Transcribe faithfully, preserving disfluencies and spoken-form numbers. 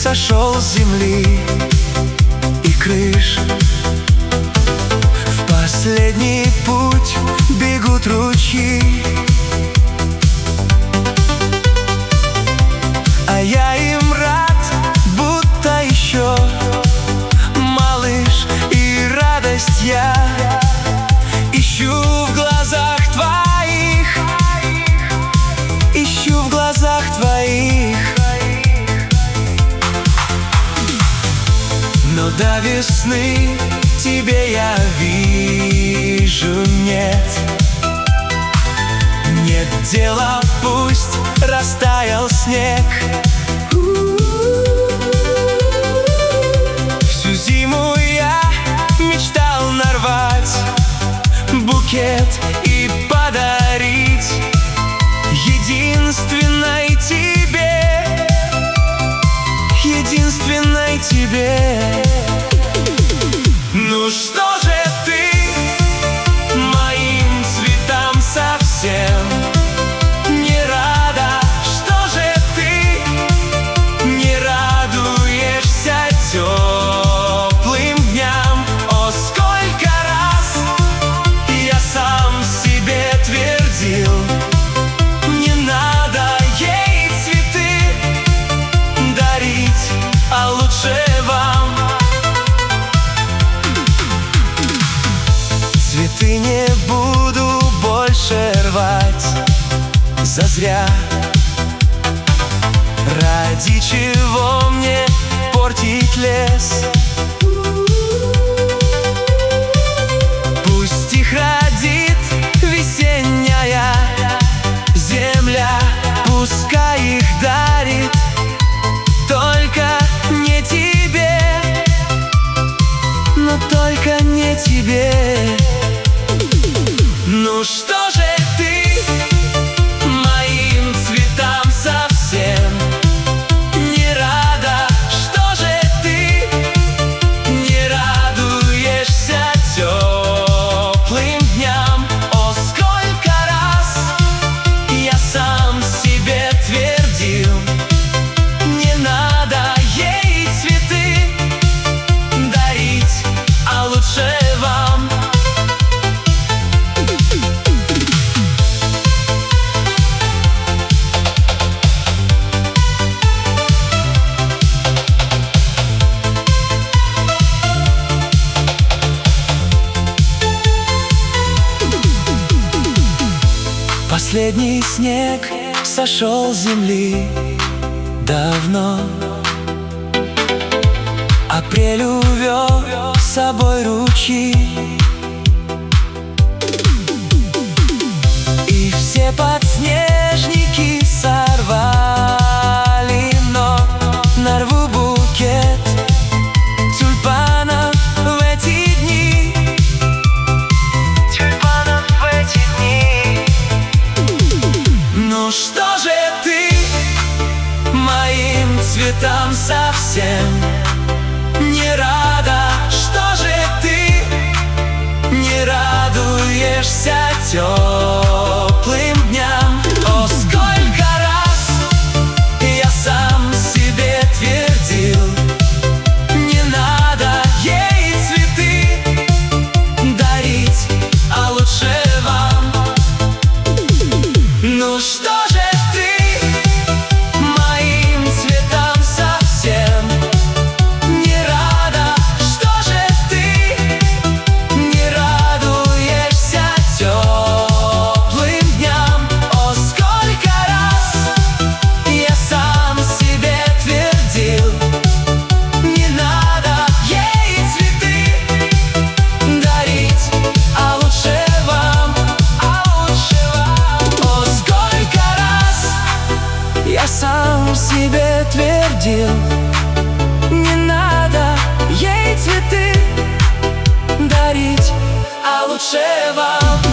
сошел с земли и крыш. В последний путь бегут ручьи, а я им рад, будто еще малыш. И радость я ищу в глазах твоих, ищу в глазах твоих. Но до весны тебе я вижу нет. Нет дела, пусть растаял снег. Всю зиму я мечтал нарвать букет и подарить единственной тебе, единственной тебе. Ну что же ты моим цветам совсем не рада? Что же ты не радуешься теплым дням? О, сколько раз я сам себе твердил: не надо ей цветы дарить, а лучше вам. Цветы не буду больше рвать зазря. Ради чего мне портить лес? Пусть их родит весенняя земля, пускай их дарит, только не тебе, но только не тебе. Ну что же ты моим цветам совсем не рада? Что же ты не радуешься теплым дням? О, сколько раз я сам себе твердил: не надо ей цветы дарить, а лучше вам. Последний снег сошел с земли давно. Апрель увел с собой ручьи, и все подснежники сорвали, но нарву букет тюльпанов в эти дни, тюльпанов в эти дни. Ну что же ты моим цветам совсем не рада? Что же ты не радуешься теплым дням? О, сколько раз я сам себе твердил: не надо ей цветы дарить, а лучше вам. Ну что же ты моим цветам совсем не рада? Что же ты не радуешься теплым дням? О, сколько раз я сам себе твердил: не надо ей цветы дарить, а лучше вам, а лучше вам. О, сколько раз я сам себе твердил: не надо ей цветы дарить, а лучше вам.